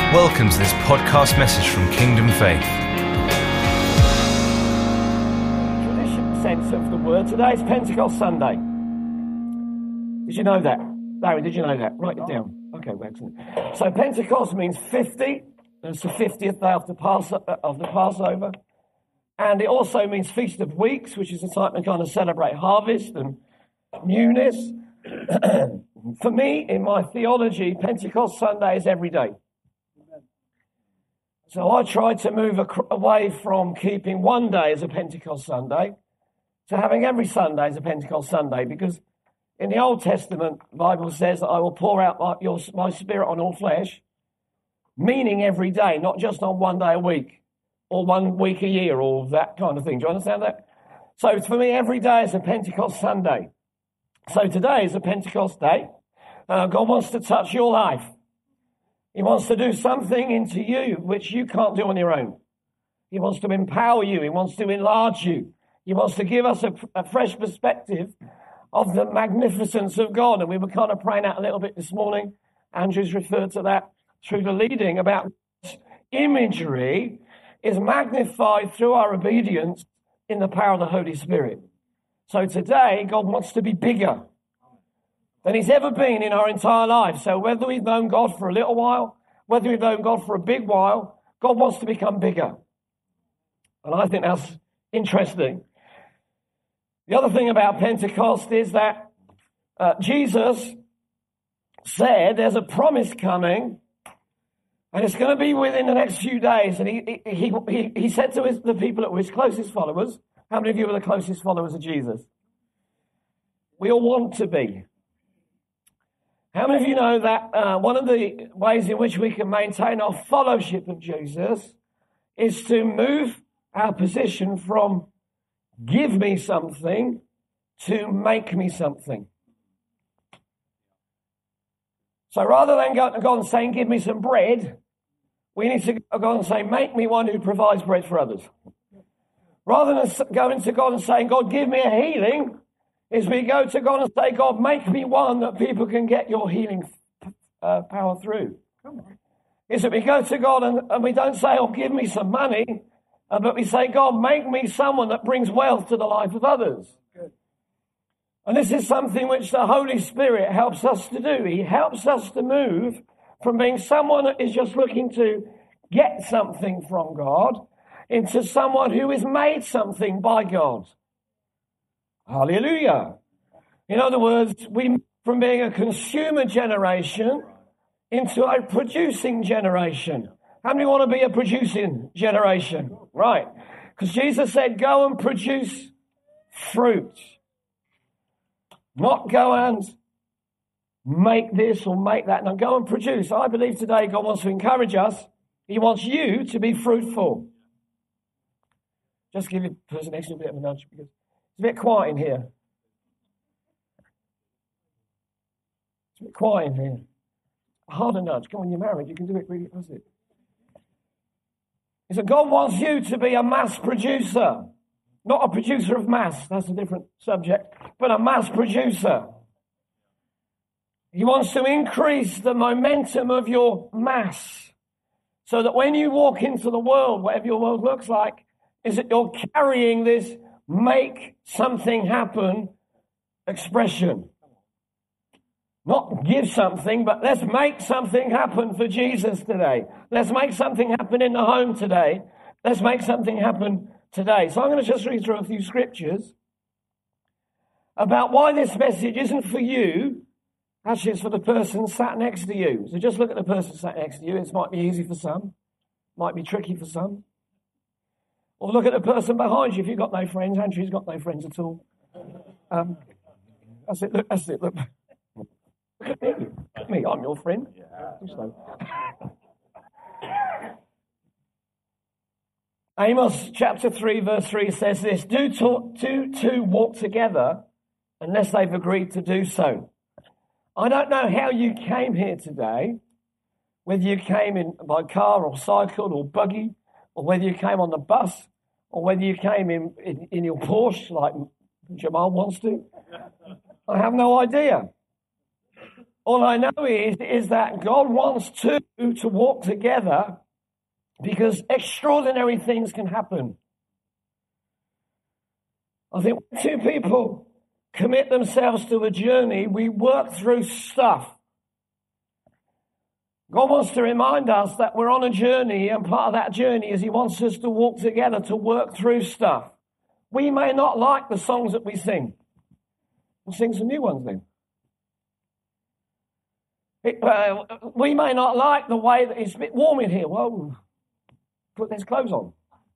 Welcome to this podcast message from Kingdom Faith. Traditional sense of the word. Today is Pentecost Sunday. Did you know that? Larry, did you know that? Write it down. Okay, well, excellent. So Pentecost means 50. It's the 50th day of the Passover. And it also means Feast of Weeks, which is a time to kind of celebrate harvest and newness. For me, in my theology, Pentecost Sunday is every day. So I try to move away from keeping one day as a Pentecost Sunday to having every Sunday as a Pentecost Sunday, because in the Old Testament, the Bible says that I will pour out my spirit on all flesh, meaning every day, not just on one day a week or 1 week a year or that kind of thing. Do you understand that? So for me, every day is a Pentecost Sunday. So today is a Pentecost day. God wants to touch your life. He wants to do something into you which you can't do on your own. He wants to empower you. He wants to enlarge you. He wants to give us a fresh perspective of the magnificence of God. And we were kind of praying out a little bit this morning. Andrew's referred to that through the leading about imagery is magnified through our obedience in the power of the Holy Spirit. So today, God wants to be bigger than he's ever been in our entire life. So whether we've known God for a little while, whether we've known God for a big while, God wants to become bigger. And I think that's interesting. The other thing about Pentecost is that Jesus said there's a promise coming, and it's going to be within the next few days. And he said to the people that were his closest followers, how many of you are the closest followers of Jesus? We all want to be. How many of you know that one of the ways in which we can maintain our fellowship of Jesus is to move our position from give me something to make me something? So rather than go to God and saying, give me some bread, we need to go and say, make me one who provides bread for others. Rather than going to God and saying, God, give me a healing, is we go to God and say, God, make me one that people can get your healing power through. Is that we go to God and we don't say, oh, give me some money, but we say, God, make me someone that brings wealth to the life of others. Good. And this is something which the Holy Spirit helps us to do. He helps us to move from being someone that is just looking to get something from God into someone who is made something by God. Hallelujah. In other words, we move from being a consumer generation into a producing generation. How many want to be a producing generation? Right. Because Jesus said, go and produce fruit. Not go and make this or make that. No, go and produce. I believe today God wants to encourage us. He wants you to be fruitful. Just give your person next to you a bit of a nudge, because it's a bit quiet in here. It's a bit quiet in here. A harder nudge. Come on, you're married. You can do it really. That's it. It's that God wants you to be a mass producer. Not a producer of mass. That's a different subject. But a mass producer. He wants to increase the momentum of your mass, so that when you walk into the world, whatever your world looks like, is that you're carrying this make something happen expression. Not give something, but let's make something happen for Jesus today. Let's make something happen in the home today. Let's make something happen today. So I'm going to just read through a few scriptures about why this message isn't for you. Actually, it's for the person sat next to you. So just look at the person sat next to you. It might be easy for some. Might be tricky for some. Or look at the person behind you if you've got no friends. Andrew's got no friends at all. That's it. Look, that's it. Look. Look at me. Look at me. I'm your friend. Amos chapter 3 verse 3 says this: Do two walk together unless they've agreed to do so. I don't know how you came here today, whether you came in by car or cycle or buggy, or whether you came on the bus, or whether you came in your Porsche like Jamal wants to. I have no idea. All I know is that God wants two to walk together because extraordinary things can happen. I think when two people commit themselves to a journey, we work through stuff. God wants to remind us that we're on a journey, and part of that journey is He wants us to walk together to work through stuff. We may not like the songs that we sing. We'll sing some new ones then. We may not like the way that it's a bit warm in here. Whoa, put these clothes on.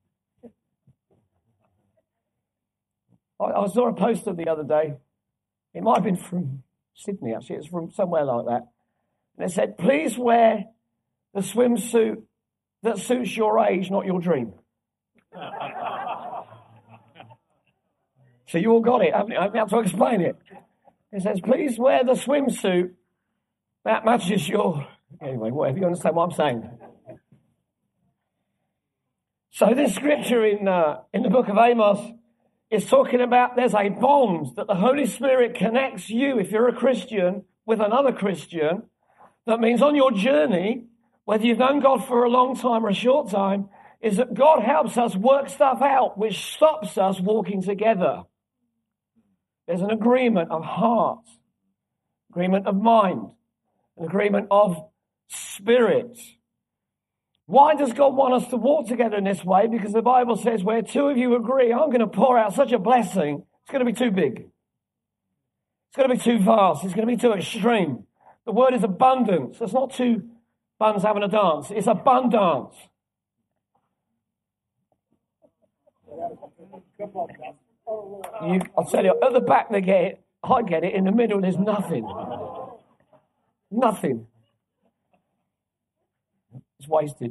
I saw a poster the other day. It might have been from Sydney, actually. It's from somewhere like that. And it said, please wear the swimsuit that suits your age, not your dream. So you all got it, haven't you? I have to explain it. It says, please wear the swimsuit that matches your... Anyway, whatever, you understand what I'm saying. So this scripture in the book of Amos is talking about there's a bond that the Holy Spirit connects you, if you're a Christian, with another Christian. That means on your journey, whether you've known God for a long time or a short time, is that God helps us work stuff out which stops us walking together. There's an agreement of heart, agreement of mind, an agreement of spirit. Why does God want us to walk together in this way? Because the Bible says where two of you agree, I'm going to pour out such a blessing, it's going to be too big. It's going to be too vast. It's going to be too extreme. The word is abundance. It's not two buns having a dance. It's abundance. I'll tell you, at the back they get it. I get it. In the middle, there's nothing. Nothing. It's wasted.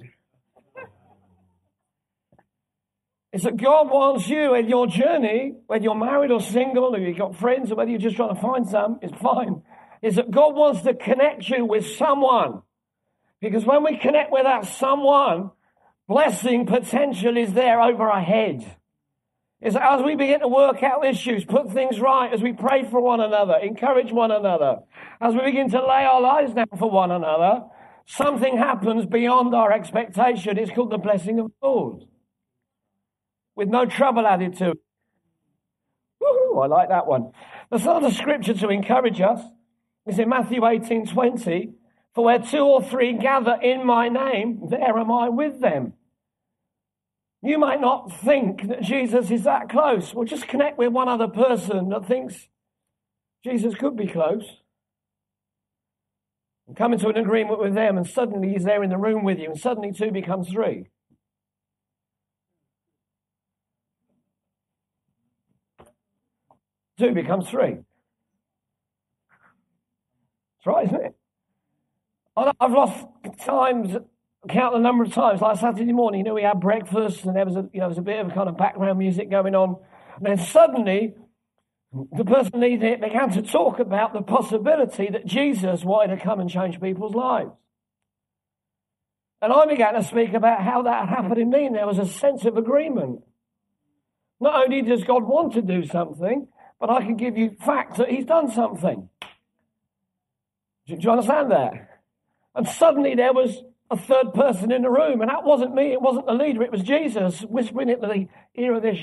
It's that God wants you in your journey, whether you're married or single, or you've got friends, or whether you're just trying to find some, it's fine. Is that God wants to connect you with someone. Because when we connect with that someone, blessing potential is there over our head. Is as we begin to work out issues, put things right, as we pray for one another, encourage one another, as we begin to lay our lives down for one another, something happens beyond our expectation. It's called the blessing of the Lord, with no trouble added to it. Woo-hoo, I like that one. There's another scripture to encourage us. It's in Matthew 18:20. For where two or three gather in my name, there am I with them. You might not think that Jesus is that close. Well, just connect with one other person that thinks Jesus could be close. And come into an agreement with them, and suddenly He's there in the room with you, and suddenly two becomes three. Two becomes three. That's right, isn't it? I've lost count the number of times, like Saturday morning, we had breakfast and there was a bit of kind of background music going on. And then suddenly, the person leading it began to talk about the possibility that Jesus wanted to come and change people's lives. And I began to speak about how that happened in me, and there was a sense of agreement. Not only does God want to do something, but I can give you facts that He's done something. Do you understand that? And suddenly there was a third person in the room, and that wasn't me, it wasn't the leader, it was Jesus whispering into the ear of this.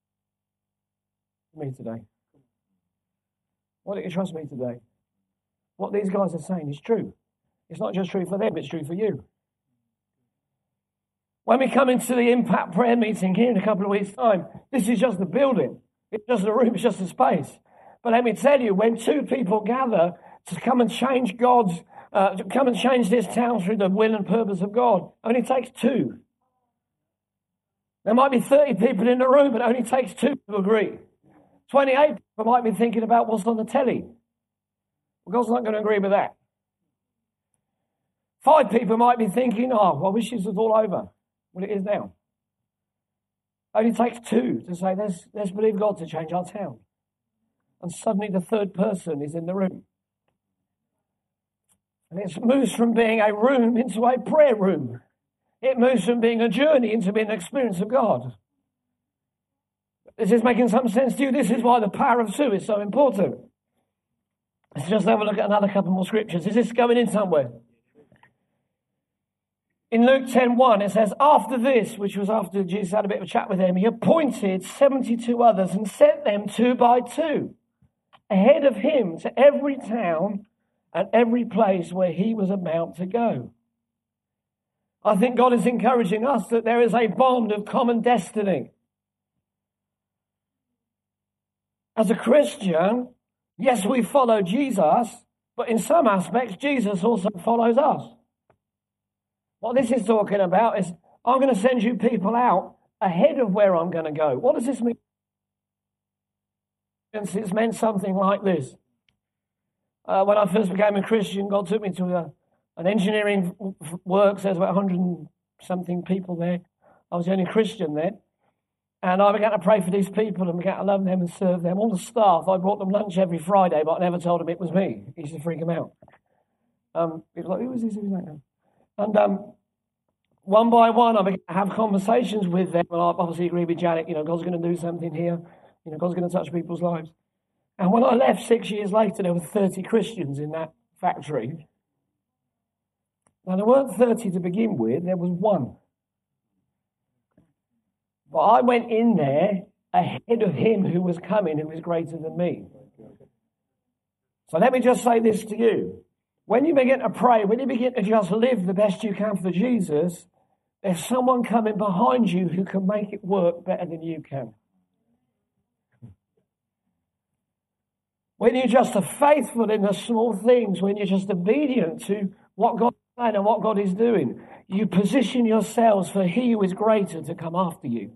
Me today. Why don't you trust me today? What these guys are saying is true. It's not just true for them, it's true for you. When we come into the Impact prayer meeting here in a couple of weeks' time, this is just the building. It's just a room, it's just a space. But let me tell you, when two people gather to come and change to come and change this town through the will and purpose of God, it only takes two. There might be 30 people in the room, but it only takes two to agree. 28 people might be thinking about what's on the telly. Well, God's not going to agree with that. 5 people might be thinking, oh, I wish this was all over. Well, it is now. It only takes 2 to say, let's believe God to change our town. And suddenly the third person is in the room. And it moves from being a room into a prayer room. It moves from being a journey into being an experience of God. This is making some sense to you. This is why the power of 2 is so important. Let's just have a look at another couple more scriptures. Is this going in somewhere? In Luke 10:1, it says, after this, which was after Jesus had a bit of a chat with them, he appointed 72 others and sent them 2 by 2 ahead of him to every town and every place where he was about to go. I think God is encouraging us that there is a bond of common destiny. As a Christian, yes, we follow Jesus, but in some aspects, Jesus also follows us. What this is talking about is, I'm going to send you people out ahead of where I'm going to go. What does this mean? It's meant something like this. When I first became a Christian, God took me to an engineering works. There's about 100 and something people there. I was the only Christian then. And I began to pray for these people and began to love them and serve them. All the staff, I brought them lunch every Friday, but I never told them it was me. It used to freak them out. It was like, who was this? Who was that? And one by one, I began to have conversations with them. And I obviously agree with Janet, God's going to do something here. God's going to touch people's lives. And when I left 6 years later, there were 30 Christians in that factory. Now, there weren't 30 to begin with, there was one. But I went in there ahead of him who was coming, who was greater than me. So let me just say this to you. When you begin to pray, when you begin to just live the best you can for Jesus, there's someone coming behind you who can make it work better than you can. When you're just faithful in the small things, when you're just obedient to what God is saying and what God is doing, you position yourselves for he who is greater to come after you.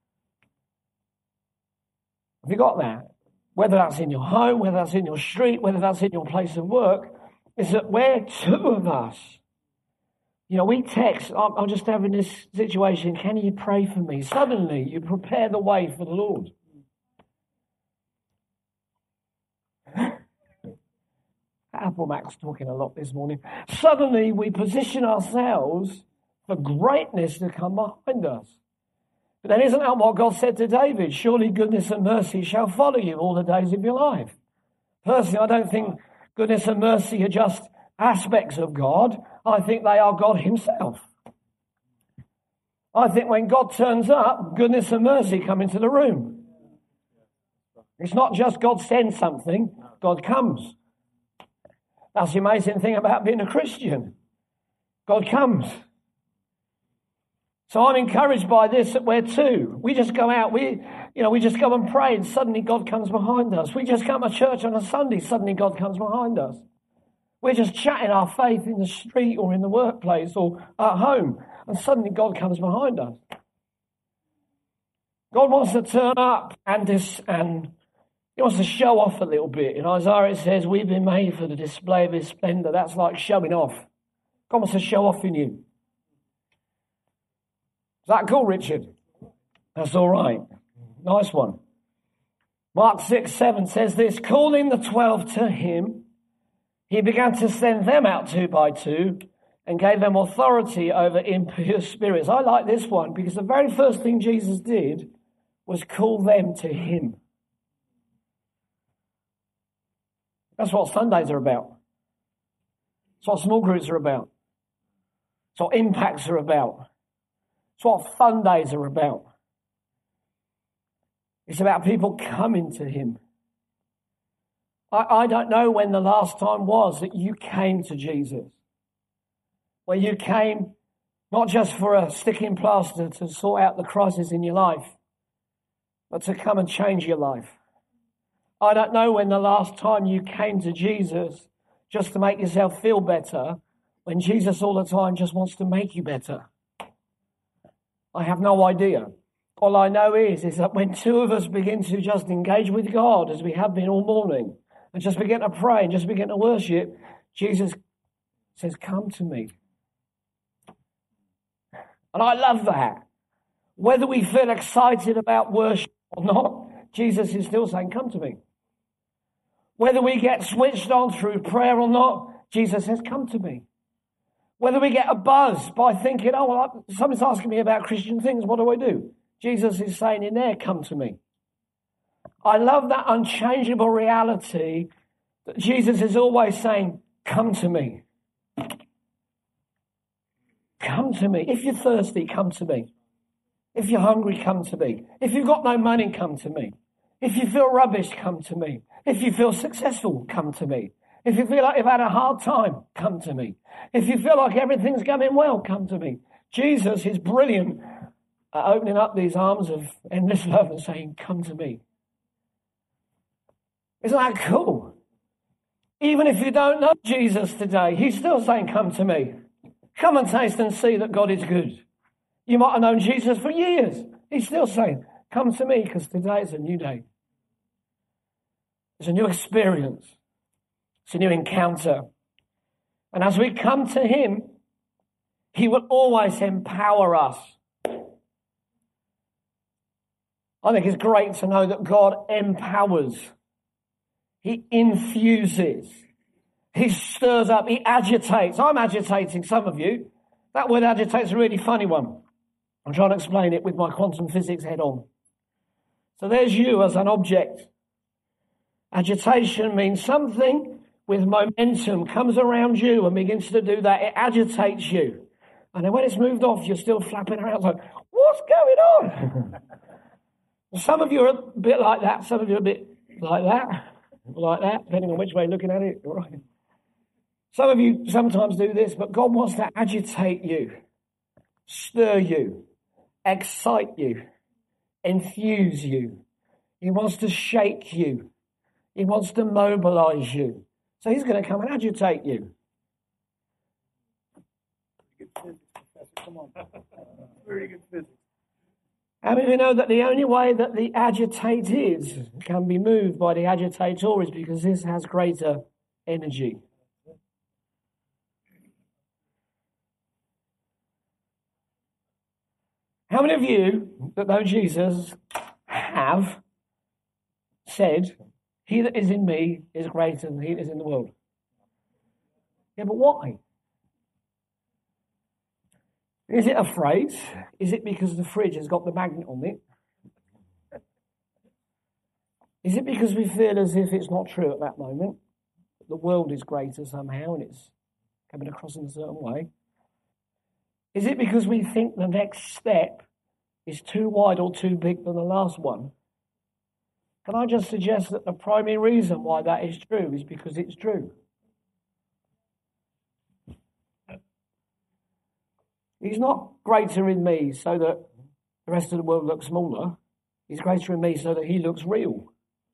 Have you got that? Whether that's in your home, whether that's in your street, whether that's in your place of work, is that we're 2 of us. We text, I'm just having this situation, can you pray for me? Suddenly, you prepare the way for the Lord. Apple Mac's talking a lot this morning. Suddenly, we position ourselves for greatness to come behind us. But then isn't that what God said to David? Surely goodness and mercy shall follow you all the days of your life. Personally, I don't think goodness and mercy are just aspects of God. I think they are God himself. I think when God turns up, goodness and mercy come into the room. It's not just God sends something, God comes. That's the amazing thing about being a Christian. God comes. So I'm encouraged by this that we're 2. We just go out, we just go and pray and suddenly God comes behind us. We just come to church on a Sunday, suddenly God comes behind us. We're just chatting our faith in the street or in the workplace or at home and suddenly God comes behind us. God wants to turn up and he wants to show off a little bit. In Isaiah it says, we've been made for the display of his splendor. That's like showing off. God wants to show off in you. Is that cool, Richard? That's all right. Nice one. Mark 6:7 says this, calling the 12 to him, he began to send them out 2 by 2 and gave them authority over impure spirits. I like this one because the very first thing Jesus did was call them to him. That's what Sundays are about. That's what small groups are about. That's what impacts are about. It's what fun days are about. It's about people coming to him. I don't know when the last time was that you came to Jesus. Where you came not just for a sticking plaster to sort out the crisis in your life, but to come and change your life. I don't know when the last time you came to Jesus just to make yourself feel better, when Jesus all the time just wants to make you better. I have no idea. All I know is that when 2 of us begin to just engage with God, as we have been all morning, and just begin to pray and just begin to worship, Jesus says, come to me. And I love that. Whether we feel excited about worship or not, Jesus is still saying, come to me. Whether we get switched on through prayer or not, Jesus says, come to me. Whether we get a buzz by thinking, someone's asking me about Christian things, what do? Jesus is saying in there, come to me. I love that unchangeable reality that Jesus is always saying, come to me. Come to me. If you're thirsty, come to me. If you're hungry, come to me. If you've got no money, come to me. If you feel rubbish, come to me. If you feel successful, come to me. If you feel like you've had a hard time, come to me. If you feel like everything's going well, come to me. Jesus is brilliant at opening up these arms of endless love and saying, come to me. Isn't that cool? Even if you don't know Jesus today, he's still saying, come to me. Come and taste and see that God is good. You might have known Jesus for years. He's still saying, come to me, because today is a new day. It's a new experience. It's a new encounter. And as we come to him, he will always empower us. I think it's great to know that God empowers. He infuses. He stirs up. He agitates. I'm agitating some of you. That word agitates is a really funny one. I'm trying to explain it with my quantum physics head on. So there's you as an object. Agitation means something with momentum comes around you and begins to do that. It agitates you. And then when it's moved off, you're still flapping around like, what's going on? Some of you are a bit like that. Some of you are a bit like that, depending on which way you're looking at it. Right. Some of you sometimes do this, but God wants to agitate you, stir you, excite you, infuse you. He wants to shake you. He wants to mobilize you. So he's going to come and agitate you. Come on. Very good physics. How many of you know that the only way that the agitated can be moved by the agitator is because this has greater energy? How many of you that know Jesus have said, he that is in me is greater than he that is in the world? Yeah, but why? Is it a phrase? Is it because the fridge has got the magnet on it? Is it because we feel as if it's not true at that moment? That the world is greater somehow and it's coming across in a certain way? Is it because we think the next step is too wide or too big than the last one? Can I just suggest that the primary reason why that is true is because it's true? He's not greater in me so that the rest of the world looks smaller. He's greater in me so that he looks real.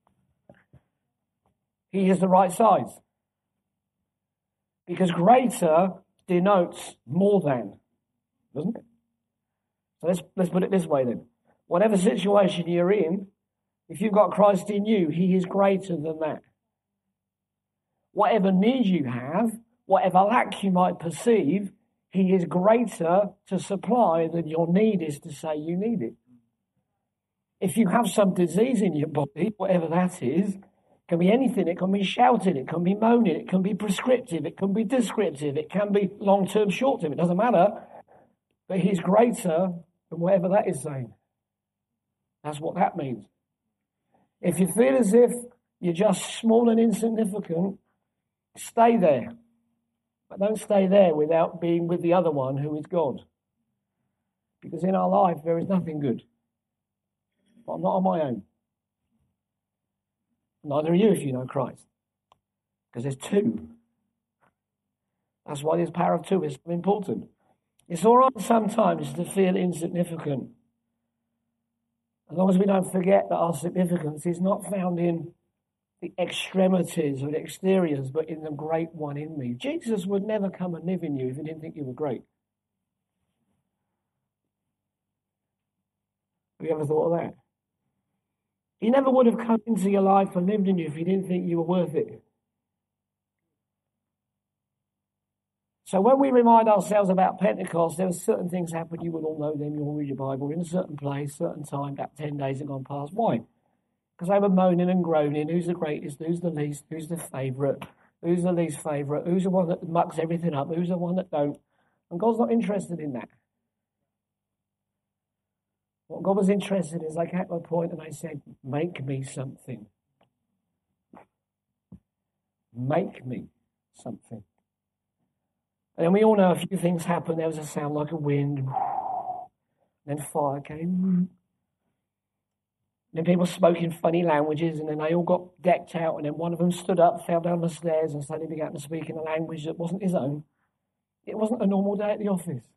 He is the right size. Because greater denotes more than, doesn't it? So let's put it this way then. Whatever situation you're in, if you've got Christ in you, he is greater than that. Whatever need you have, whatever lack you might perceive, he is greater to supply than your need is to say you need it. If you have some disease in your body, whatever that is, it can be anything. It can be shouting, it can be moaning, it can be prescriptive, it can be descriptive, it can be long-term, short-term, it doesn't matter. But he's greater than whatever that is saying. That's what that means. If you feel as if you're just small and insignificant, stay there. But don't stay there without being with the other one who is God. Because in our life there is nothing good. But I'm not on my own. Neither are you if you know Christ. Because there's two. That's why this power of two is so important. It's all right sometimes to feel insignificant. As long as we don't forget that our significance is not found in the extremities or the exteriors, but in the great one in me. Jesus would never come and live in you if he didn't think you were great. Have you ever thought of that? He never would have come into your life and lived in you if he didn't think you were worth it. So when we remind ourselves about Pentecost, there were certain things happened. You would all know them. You all read your Bible. In a certain place, certain time, about 10 days had gone past. Why? Because they were moaning and groaning. Who's the greatest? Who's the least? Who's the favourite? Who's the least favourite? Who's the one that mucks everything up? Who's the one that don't? And God's not interested in that. What God was interested in is they came to a point and they said, make me something. make me something. And we all know a few things happened. There was a sound like a wind. Then fire came. Then people spoke in funny languages, and then they all got decked out, and then one of them stood up, fell down the stairs, and suddenly began to speak in a language that wasn't his own. It wasn't a normal day at the office.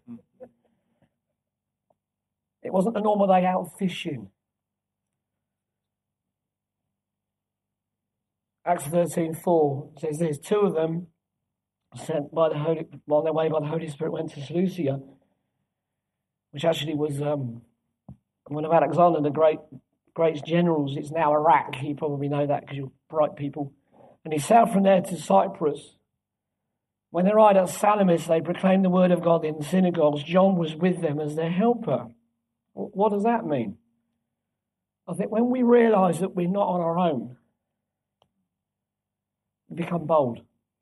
It wasn't a normal day out fishing. Acts 13:4 says this: two of them, sent by the Holy, on their way by the Holy Spirit, went to Seleucia, which actually was one of Alexander the Great's generals. It's now Iraq. You probably know that because you're bright people. And he sailed from there to Cyprus. When they arrived at Salamis, they proclaimed the word of God in the synagogues. John was with them as their helper. What does that mean? I think when we realize that we're not on our own, we become bold.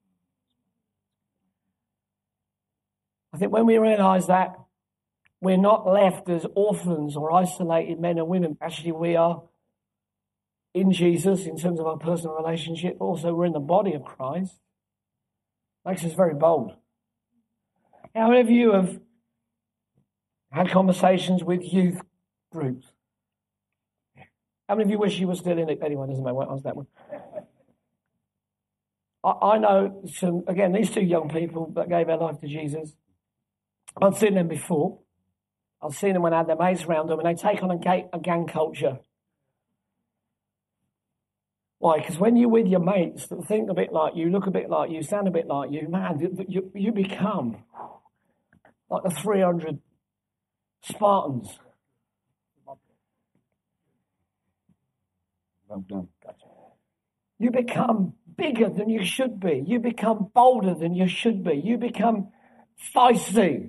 I think when we realize that we're not left as orphans or isolated men and women, actually we are in Jesus in terms of our personal relationship, but also we're in the body of Christ, makes us very bold. How many of you have had conversations with youth groups? How many of you wish you were still in it? Anyway, doesn't matter. I won't answer that one. I know some, again, these two young people that gave their life to Jesus. I'd seen them before. I've seen them when I had their mates around them, and they take on a gang culture. Why? Because when you're with your mates that think a bit like you, look a bit like you, sound a bit like you, man, you become like the 300 Spartans. Well done. Gotcha. You become bigger than you should be. You become bolder than you should be. You become feisty.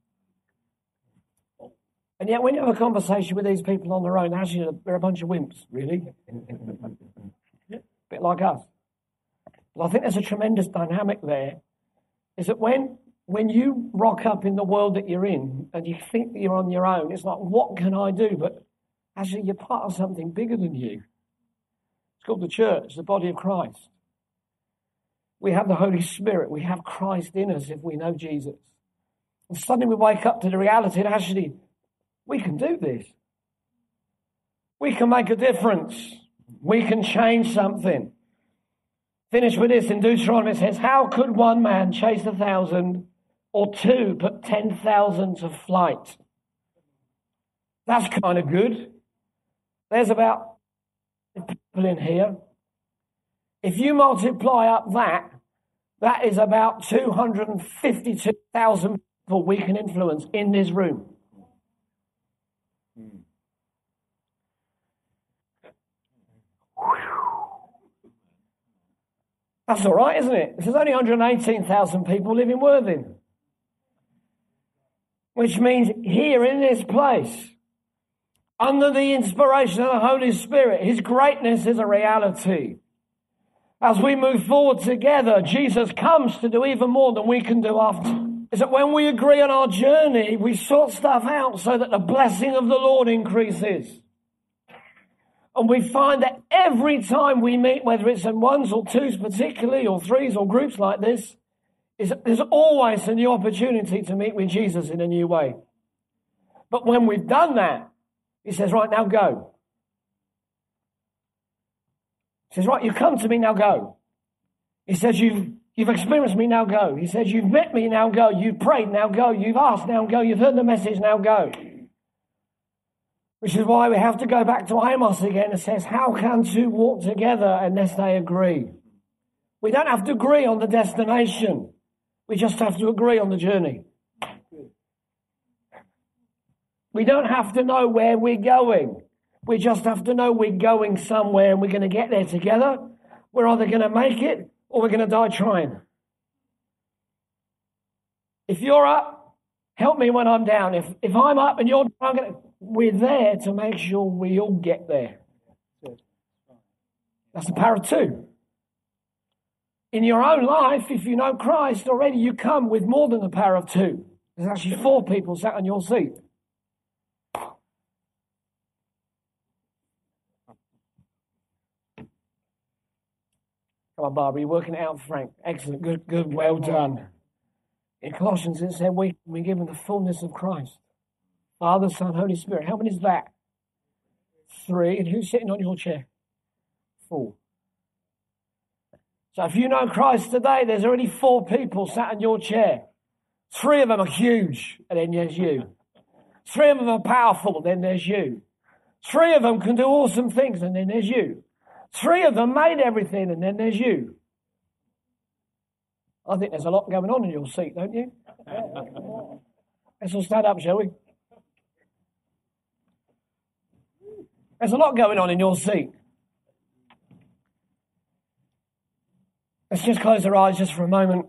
And yet when you have a conversation with these people on their own, actually they're a bunch of wimps, really. A bit like us. But I think there's a tremendous dynamic there, is that when you rock up in the world that you're in and you think that you're on your own, it's like, what can I do? But actually you're part of something bigger than you. It's called the church, the body of Christ. We have the Holy Spirit. We have Christ in us if we know Jesus. And suddenly we wake up to the reality that actually we can do this. We can make a difference. We can change something. Finish with this in Deuteronomy. It says, how could one man chase 1,000 or two put 10,000 to flight? That's kind of good. There's about people in here. If you multiply up that is about 252,000 people we can influence in this room. That's all right, isn't it? There's only 118,000 people live in Worthing. Which means here in this place, under the inspiration of the Holy Spirit, His greatness is a reality. As we move forward together, Jesus comes to do even more than we can do after. Is that when we agree on our journey, we sort stuff out so that the blessing of the Lord increases. And we find that every time we meet, whether it's in ones or twos particularly, or threes or groups like this, there's always a new opportunity to meet with Jesus in a new way. But when we've done that, He says, right, now go. He says, right, you come to me, now go. He says, you've experienced me, now go. He says, you've met me, now go. You've prayed, now go. You've asked, now go. You've heard the message, now go. Which is why we have to go back to Amos again. It says, how can two walk together unless they agree? We don't have to agree on the destination. We just have to agree on the journey. We don't have to know where we're going. We just have to know we're going somewhere and we're going to get there together. We're either going to make it or we're going to die trying. If you're up, help me when I'm down. If I'm up and you're down, we're there to make sure we all get there. That's the power of two. In your own life, if you know Christ already, you come with more than the power of two. There's actually 4 people sat on your seat. Come on, Barbara, you're working it out, Frank. Excellent, good, well done. In Colossians, it said we given the fullness of Christ. Father, Son, Holy Spirit. How many is that? 3. And who's sitting on your chair? 4. So if you know Christ today, there's already 4 people sat in your chair. 3 of them are huge, and then there's you. 3 of them are powerful, and then there's you. 3 of them can do awesome things, and then there's you. 3 of them made everything, and then there's you. I think there's a lot going on in your seat, don't you? Let's all stand up, shall we? There's a lot going on in your seat. Let's just close our eyes just for a moment.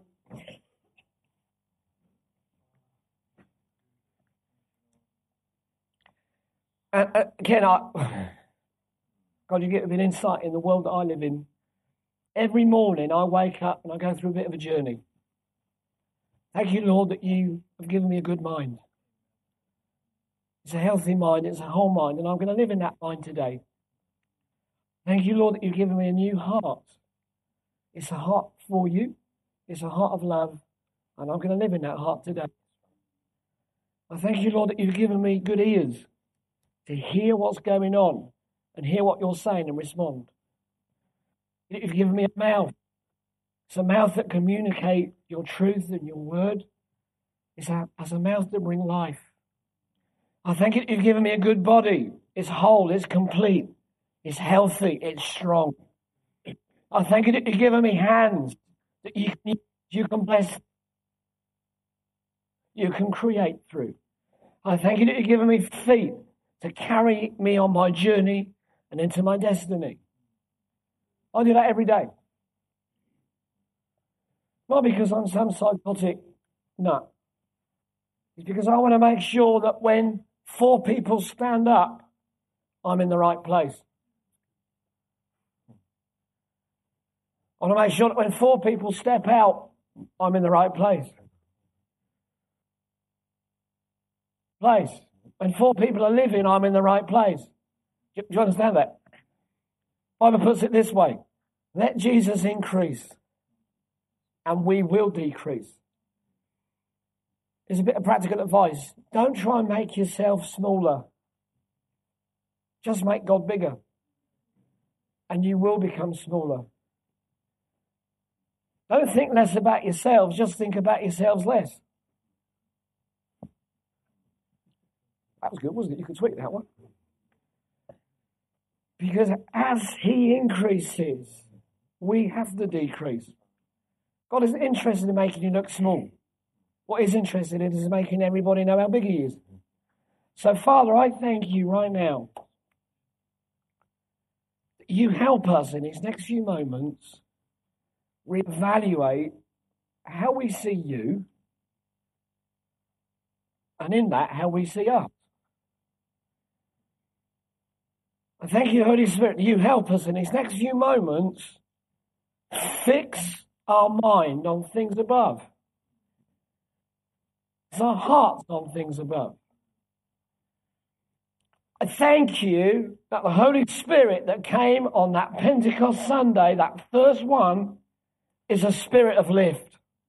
And again, God, you give me an insight in the world that I live in. Every morning I wake up and I go through a bit of a journey. Thank you, Lord, that you have given me a good mind. It's a healthy mind, it's a whole mind, and I'm going to live in that mind today. Thank you, Lord, that you've given me a new heart. It's a heart for you. It's a heart of love, and I'm going to live in that heart today. I thank you, Lord, that you've given me good ears to hear what's going on and hear what you're saying and respond. You've given me a mouth. It's a mouth that communicates your truth and your word. It's a mouth that brings life. I thank you that you've given me a good body. It's whole, it's complete, it's healthy, it's strong. I thank you that you've given me hands that you can bless, you can create through. I thank you that you've given me feet to carry me on my journey and into my destiny. I do that every day. Not because I'm some psychotic nut. It's because I want to make sure that when 4 people stand up, I'm in the right place. I want to make sure that when 4 people step out, I'm in the right place. When 4 people are living, I'm in the right place. Do you understand that? Bible puts it this way. Let Jesus increase, and we will decrease. Here's a bit of practical advice. Don't try and make yourself smaller. Just make God bigger, and you will become smaller. Don't think less about yourselves, just think about yourselves less. That was good, wasn't it? You could tweet that one. Because as he increases, we have to decrease. God isn't interested in making you look small. What he's interested in is making everybody know how big he is. So, Father, I thank you right now. You help us in these next few moments reevaluate how we see you, and in that, how we see us. I thank you, Holy Spirit, you help us in these next few moments fix our mind on things above. It's our hearts on things above. I thank you that the Holy Spirit that came on that Pentecost Sunday, that first one, is a spirit of lift.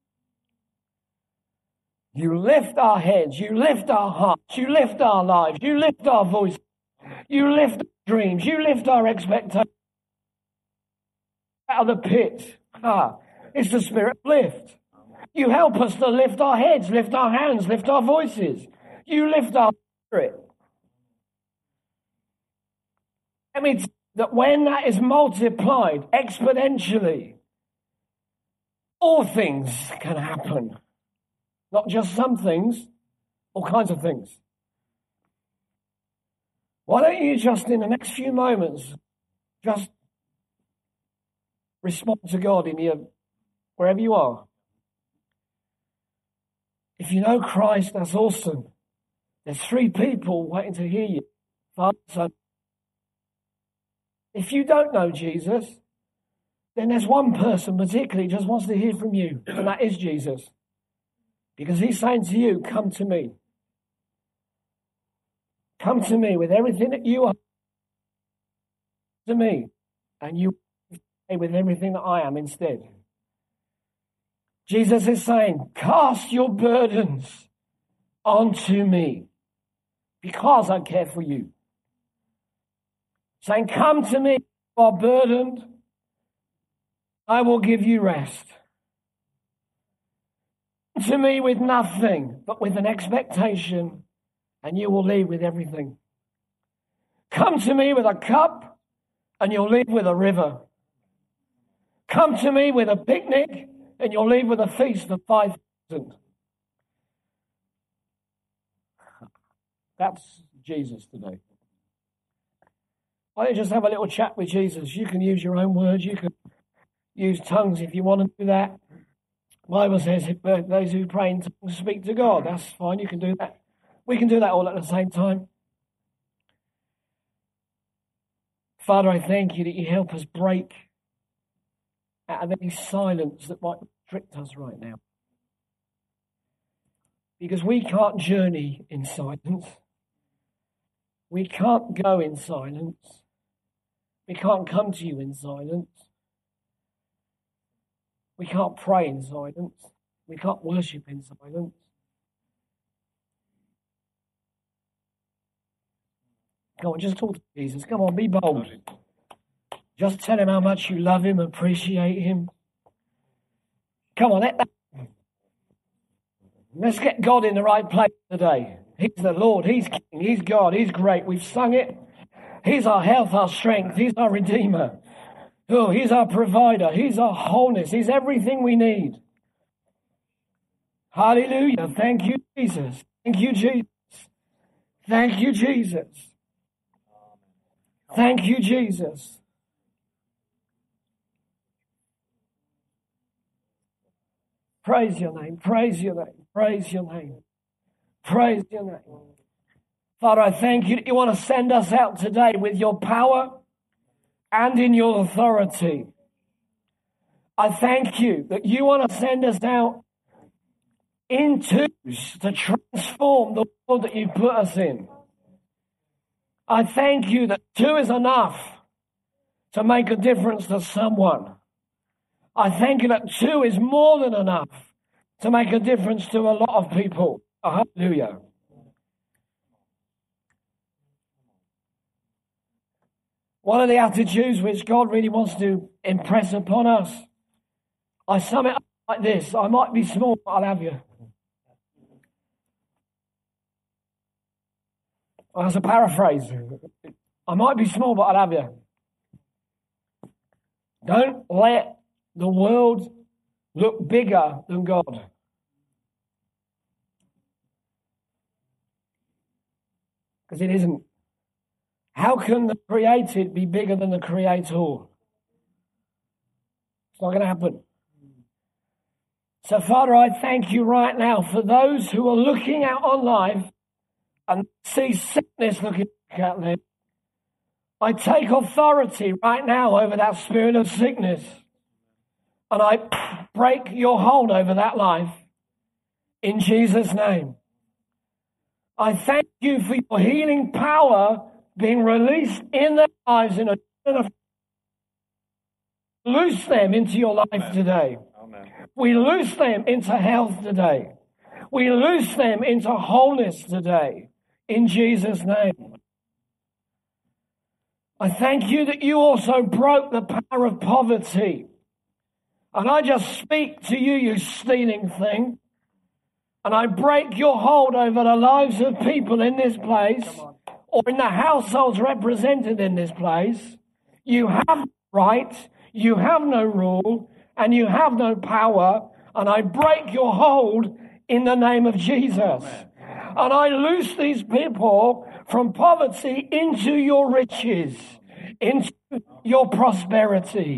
You lift our heads, you lift our hearts, you lift our lives, you lift our voices, you lift our dreams, you lift our expectations out of the pit. It's the spirit of lift. You help us to lift our heads, lift our hands, lift our voices. You lift our spirit. That means that when that is multiplied exponentially, all things can happen. Not just some things, all kinds of things. Why don't you just in the next few moments, just respond to God in your, wherever you are. If you know Christ, that's awesome. There's 3 people waiting to hear you. Father, Son. If you don't know Jesus, then there's one person particularly just wants to hear from you, and that is Jesus. Because he's saying to you, come to me. Come to me with everything that you are. To me, and you with everything that I am instead. Jesus is saying, cast your burdens onto me because I care for you. Saying, come to me, you are burdened, I will give you rest. Come to me with nothing, but with an expectation, and you will leave with everything. Come to me with a cup, and you'll leave with a river. Come to me with a picnic, and you'll leave with a feast of 5,000. That's Jesus today. Why don't you just have a little chat with Jesus? You can use your own words. You can use tongues if you want to do that. The Bible says those who pray in tongues speak to God. That's fine. You can do that. We can do that all at the same time. Father, I thank you that you help us break out of any silence that might restrict us right now. Because we can't journey in silence. We can't go in silence. We can't come to you in silence. We can't pray in silence. We can't worship in silence. Come on, just talk to Jesus. Come on, be bold. Just tell him how much you love him, appreciate him. Come on, let's get God in the right place today. He's the Lord, he's King, he's God, he's great. We've sung it. He's our health, our strength, he's our Redeemer. Oh, he's our provider, he's our wholeness, he's everything we need. Hallelujah. Thank you, Jesus. Thank you, Jesus. Thank you, Jesus. Thank you, Jesus. Praise your name, praise your name, praise your name, praise your name. Father, I thank you that you want to send us out today with your power and in your authority. I thank you that you want to send us out in twos to transform the world that you put us in. I thank you that two is enough to make a difference to someone. I thank you that two is more than enough to make a difference to a lot of people. Hallelujah. One of the attitudes which God really wants to impress upon us, I sum it up like this: I might be small, but I'll have you. Well, that's a paraphrase. I might be small, but I'll have you. Don't let the world look bigger than God. Because it isn't. How can the created be bigger than the creator? It's not going to happen. So, Father, I thank you right now for those who are looking out on life and see sickness looking at them. I take authority right now over that spirit of sickness. And I break your hold over that life in Jesus' name. I thank you for your healing power being released in their lives in a loose them into your life today. Amen. We loose them into health today. We loose them into wholeness today in Jesus' name. I thank you that you also broke the power of poverty. And I just speak to you, you stealing thing. And I break your hold over the lives of people in this place or in the households represented in this place. You have no right, you have no rule, and you have no power. And I break your hold in the name of Jesus. Amen. And I loose these people from poverty into your riches, into your prosperity.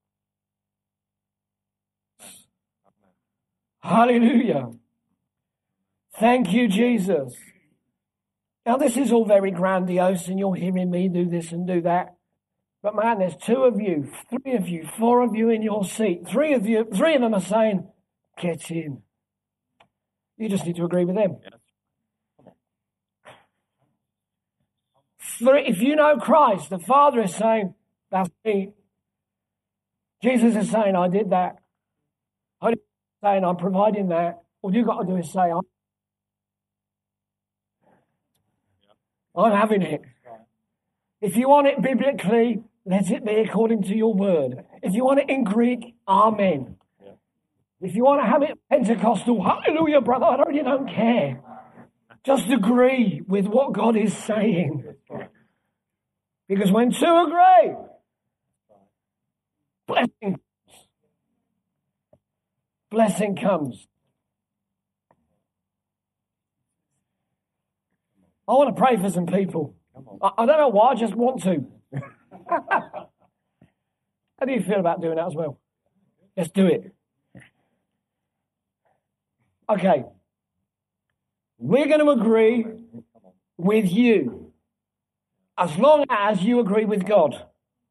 Hallelujah. Thank you, Jesus. Now, this is all very grandiose, and you're hearing me do this and do that. But man, there's 2 of you, 3 of you, 4 of you in your seat. 3 of them are saying, get in. You just need to agree with them. 3, if you know Christ, the Father is saying, that's me. Jesus is saying, I did that. Holy Spirit is saying, I'm providing that. All you've got to do is say, I'm having it. If you want it biblically, let it be according to your word. If you want it in Greek, amen. If you want to have it Pentecostal, hallelujah, brother, I really don't care. Just agree with what God is saying. Because when two agree, blessing comes. I want to pray for some people. I don't know why, I just want to. How do you feel about doing that as well? Let's do it. Okay. We're going to agree with you as long as you agree with God.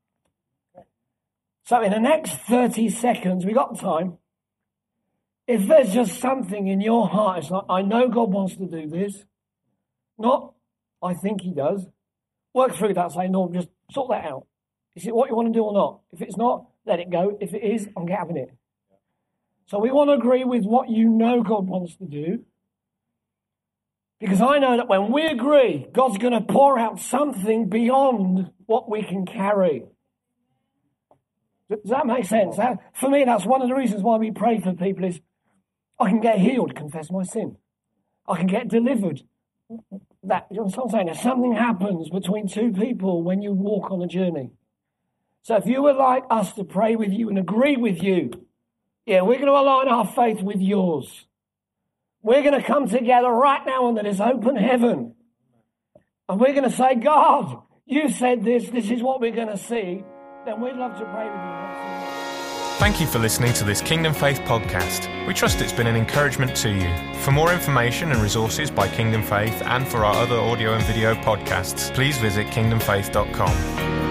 So in the next 30 seconds, we got time. If there's just something in your heart, it's like, I know God wants to do this. Not, I think he does. Work through that, say, no, just sort that out. Is it what you want to do or not? If it's not, let it go. If it is, I'm having it. So we want to agree with what you know God wants to do. Because I know that when we agree, God's going to pour out something beyond what we can carry. Does that make sense? For me, that's one of the reasons why we pray for people is I can get healed, confess my sin. I can get delivered. You know what I'm saying? If something happens between two people when you walk on a journey. So if you would like us to pray with you and agree with you, yeah, we're going to align our faith with yours. We're going to come together right now under this open heaven. And we're going to say, God, you said this is what we're going to see. Then we'd love to pray with you. Thank you for listening to this Kingdom Faith podcast. We trust it's been an encouragement to you. For more information and resources by Kingdom Faith and for our other audio and video podcasts, please visit kingdomfaith.com.